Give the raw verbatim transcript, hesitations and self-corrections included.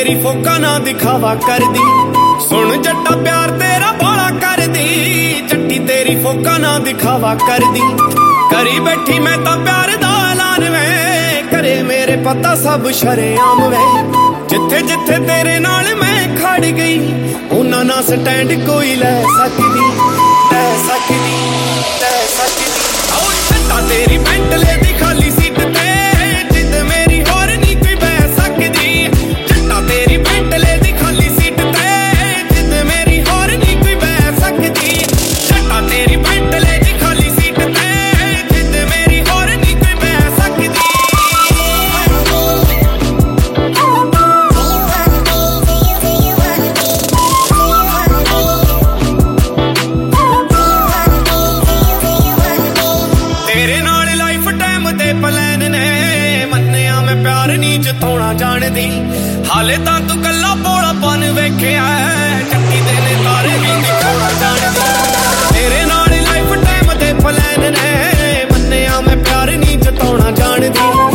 तेरी फोका ना दिखावा कर दी। सुन जट्टा प्यार तेरा बाला कर दी, जट्टी तेरी फोका ना दिखावा कर दी। करी बैठी मैं तां प्यार दा ऐलान वे, करे मेरे पता सब शरेआम वे। जिथे जिथे तेरे नाल मैं खड़ गई, उन्हां ना स्टैंड कोई लै सकदी, लै सकदी, लै सकदी। ओ जट्टा तेरी बेंटले दी खाली सीट ते जिद मेरी होर नहीं कोई बह सकदी। जट्टा तेरी बेंटले दी खाली सीट ते जिद मेरी होर नहीं कोई बह सकदी। जट्टा तेरी बेंटले दी खाली सीट ते जिद मेरी होर नहीं कोई बह सकदी। तेरे नाल लाइफ टाइम दे प्लान ने, मन्निया मैं प्यार नहीं जताउणा जाणदी। हाले तां तू कल्ला भोलापन वेखिया, जट्टी दे ने तारे भी दिखाउणा जाणदी। तेरे नाल लाइफ टाइम दे प्लान ने, मन्निया मैं प्यार नहीं जताउणा जाणदी।